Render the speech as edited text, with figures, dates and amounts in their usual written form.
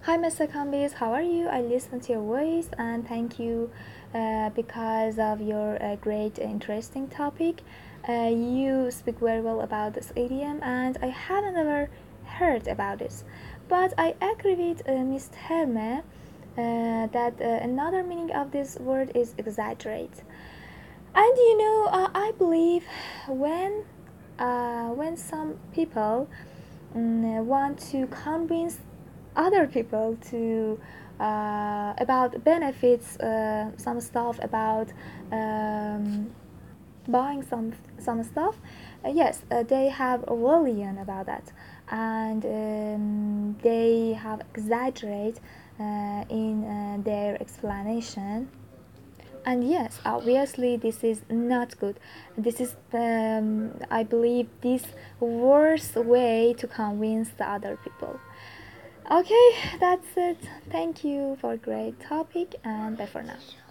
Hi, Mr. Kambis, how are you? I listened to your voice and thank you because of your great, interesting topic. You speak very well about this idiom, and I haven't ever heard about this. But I agree with Ms. Herme that another meaning of this word is exaggerate. And I believe when when some people want to convince other people to about benefits, some stuff about um, buying some stuff. Yes, they have a volume about that, and they have exaggerate in their explanation. And yes, obviously this is not good. This is I believe this worst way to convince the other people. Okay, that's it. Thank you for a great topic, and bye for now.